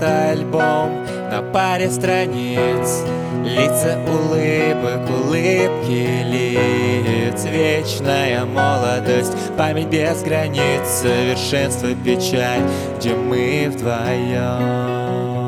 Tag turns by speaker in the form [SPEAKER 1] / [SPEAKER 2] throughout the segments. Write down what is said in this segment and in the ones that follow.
[SPEAKER 1] это альбом на паре страниц. Лица улыбок, улыбки лиц. Вечная молодость, память без границ. Совершенство, печаль, где мы вдвоем.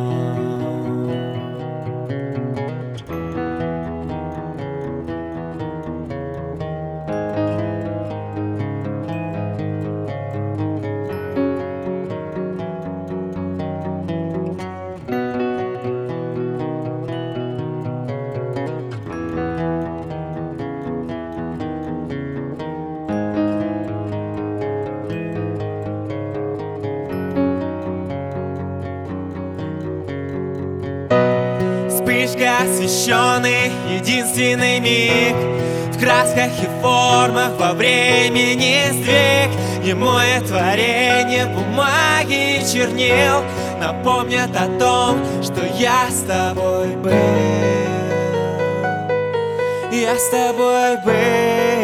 [SPEAKER 1] Вспышка, освещенный единственный миг, в красках и формах во времени сдвиг. Немое творение бумаги и чернил напомнят о том, что я с тобой был. Я с тобой был.